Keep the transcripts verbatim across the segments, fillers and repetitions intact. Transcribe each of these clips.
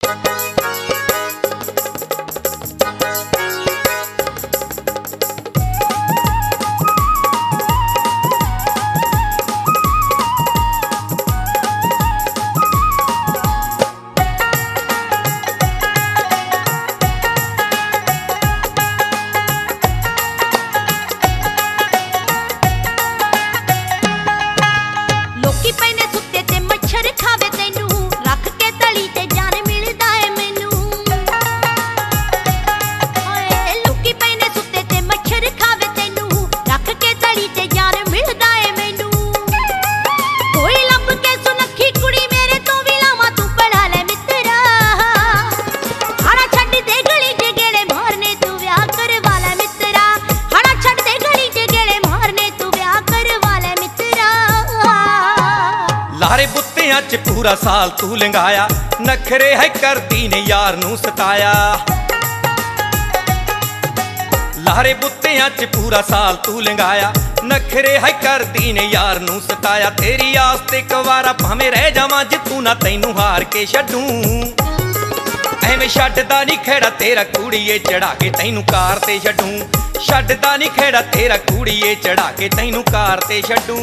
लारे बुत्तियां च पूरा साल तू लंघाया, नखरे है करदी ने यार नू सताया। लारे बुत्तियां च पूरा साल तू लंघाया, नखरे है करदी ने यार नू सताया। तेरी आस ते कवारा भावें रह जावां जित्तू ना तैनू हार के छड्डूं। एवें छड्डदा नी खेड़ा तेरा कूड़ीए चढ़ा के तैनू कार ते छड्डूं। छड्डदा नी खेड़ा तेरा कूड़ीए चढ़ा के तैनू कार ते छड्डूं।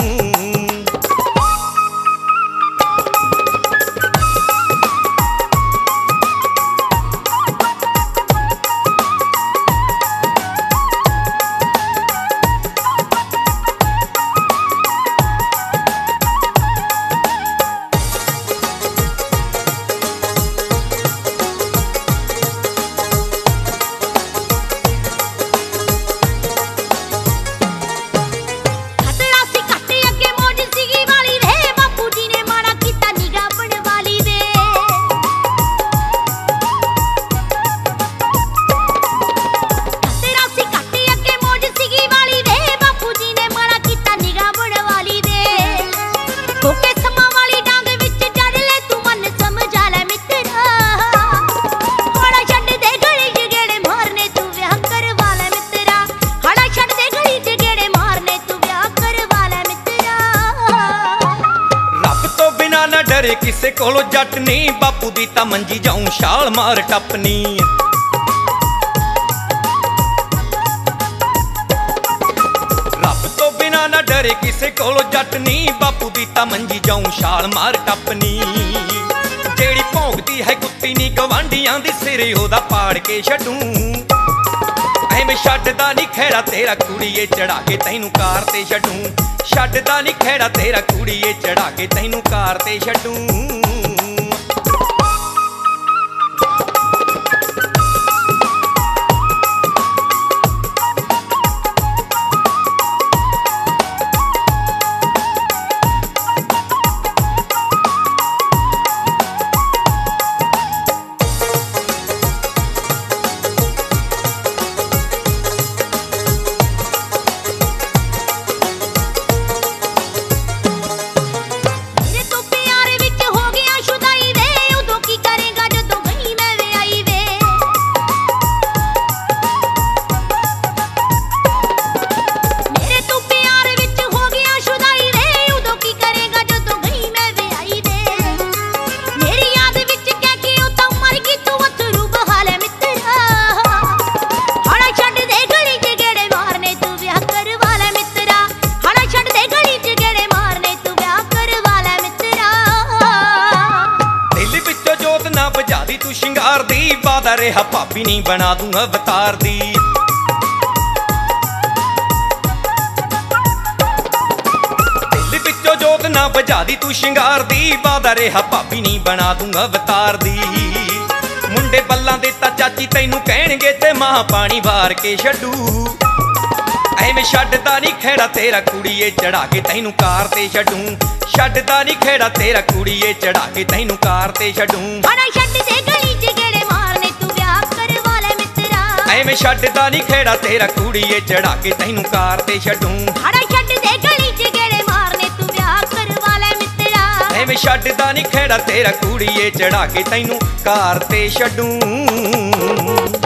डरे किसे कोलो जट नी, बापू दी ता मंजी जाऊं छाल मार टपनी। रब तो बिना ना डरे किसे कोलो जट नी, बापू दी ता मंजी जाऊं छाल मार टपनी। जेड़ी भौंकदी है कुत्ती नी गवांढियां दी सिरे ओदा पाड़ के छड्डूं। एवें छड्डदा नी खेड़ा तेरा कुड़ीए चढ़ा के तैनू कार ते छड्डूं। छड्डदा नी खेड़ा तेरा कूड़ीए चढ़ा के तैनू कार ते छड्डूं। तू शिंगार दी वादा रहा भाभी नहीं बना दूं अवतार दी। दिल विचों जोत ना बुझा दी तू शिंगार दी, वादा रहा भाभी नहीं बना दूं अवतार दी। मुंडे बल्लां दे ता चाची तैनू कहणगे ते मां पानी वार के छड्डू। एवें छड्डदा नी खेड़ा तेरा कुड़ीए चढ़ा के तैनू कार ते छड्डूं। छड्डदा नी खेड़ा तेरा कुड़ीए चढ़ा के तैनू कार ते छड्डूं। एवें छड्डदा नी खेड़ा तेरा कूड़ीए चढ़ा के तैनू कार ते छड्डूं। एवें छड्डदा नी खेड़ा तेरा कूड़ीए चढ़ा के तैनू कार ते छड्डूं।